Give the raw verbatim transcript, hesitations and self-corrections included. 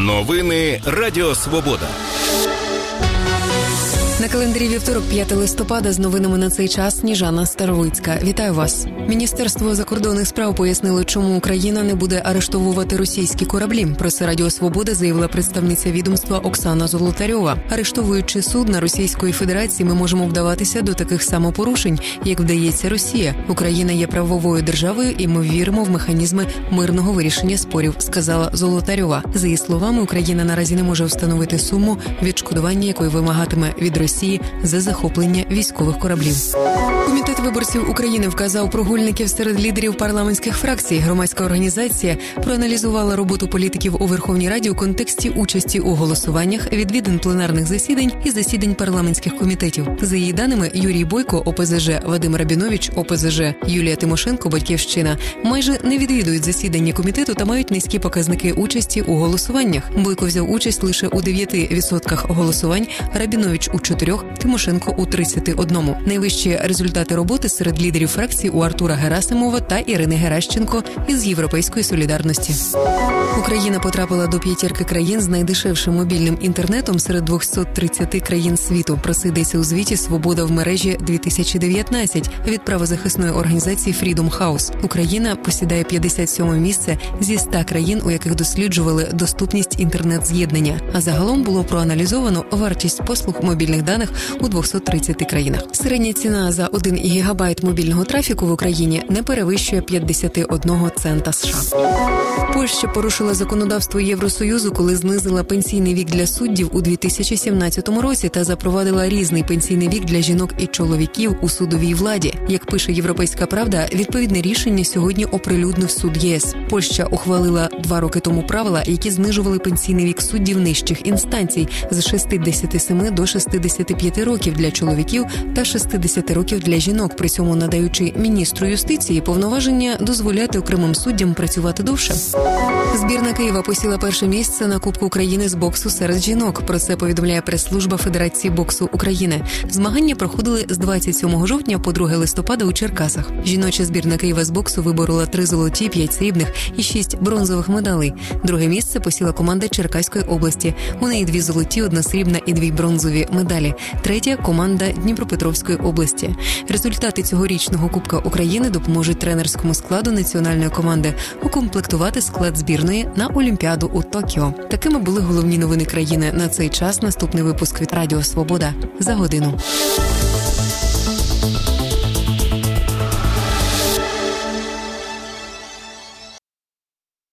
Новини Радіо Свобода. На календарі вівторок, п'яте листопада, з новинами на цей час Сніжана Старовицька. Вітаю вас. Міністерство закордонних справ пояснило, чому Україна не буде арештовувати російські кораблі. Про це Радіо Свобода заявила представниця відомства Оксана Золотарьова. Арештовуючи судна Російської Федерації, ми можемо вдаватися до таких самопорушень, як вдається Росія. Україна є правовою державою, і ми віримо в механізми мирного вирішення спорів, сказала Золотарьова. За її словами, Україна наразі не може встановити суму відшкодування, якої вимагатиме від Росії за захоплення військових кораблів. Комітет виборців України вказав прогульників серед лідерів парламентських фракцій. Громадська організація проаналізувала роботу політиків у Верховній Раді у контексті участі у голосуваннях, відвідин пленарних засідань і засідань парламентських комітетів. За її даними, Юрій Бойко, О Пе Зе Же, Вадим Рабінович, О Пе Зе Же, Юлія Тимошенко, Батьківщина, майже не відвідують засідання комітету та мають низькі показники участі у голосуваннях. Бойко взяв участь лише у дев'яти відсотках голосувань, Рабінович у чотирьох, Тимошенко у тридцяти одному. Найвищі результати роботи серед лідерів фракцій у Артура Герасимова та Ірини Геращенко із Європейської солідарності. Україна потрапила до п'ятірки країн з найдешевшим мобільним інтернетом серед двохсот тридцяти країн світу. Про це йдеться у звіті «Свобода в мережі дві тисячі дев'ятнадцять» від правозахисної організації Freedom House. Україна посідає п'ятдесят сьоме місце зі ста країн, у яких досліджували доступність інтернет-з'єднання. А загалом було проаналізовано вартість послуг мобільних даних у двохсот тридцяти країнах. Середня ціна за один гігабайт мобільного трафіку в Україні не перевищує п'ятдесят один цента США. Польща порушила законодавство Євросоюзу, коли знизила пенсійний вік для суддів у дві тисячі сімнадцятому році та запровадила різний пенсійний вік для жінок і чоловіків у судовій владі. Як пише «Європейська правда», відповідне рішення сьогодні оприлюднив суд Є С. Польща ухвалила два роки тому правила, які знижували пенсійний вік суддів нижчих інстанцій з шістдесят сім до шістдесят п'ять років для чоловіків та шістдесят років для жінок, при цьому надаючи міністру юстиції повноваження дозволяти окремим суддям працювати довше. Збірна Києва посіла перше місце на Кубку України з боксу серед жінок. Про це повідомляє прес-служба Федерації боксу України. Змагання проходили з двадцять сьомого жовтня по друге листопада у Черкасах. Жіноча збірна Києва з боксу виборола три золоті, п'ять срібних і шість бронзових медалей. Друге місце посіла команда Черкаської області. У неї дві золоті, одна срібна і дві бронзові медалі. Третя – команда Дніпропетровської області. Результати цьогорічного Кубка України допоможуть тренерському складу національної команди укомплектувати склад збірної на Олімпіаду у Токіо. Такими були головні новини країни на цей час. Наступний випуск від Радіо Свобода за годину.